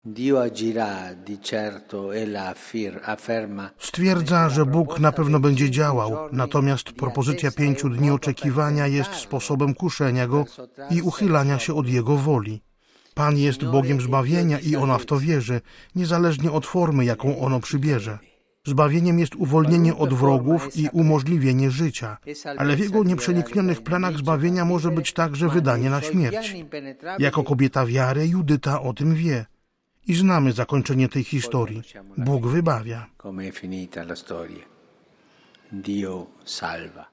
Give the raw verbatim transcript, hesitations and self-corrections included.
Stwierdza, że Bóg na pewno będzie działał, natomiast propozycja pięciu dni oczekiwania jest sposobem kuszenia Go i uchylania się od Jego woli. Pan jest Bogiem zbawienia i ona w to wierzy, niezależnie od formy, jaką ono przybierze. Zbawieniem jest uwolnienie od wrogów i umożliwienie życia, ale w Jego nieprzeniknionych planach zbawienia może być także wydanie na śmierć. Jako kobieta wiary Judyta o tym wie. I znamy zakończenie tej historii. Bóg wybawia. Come è finita la storia. Dio salva.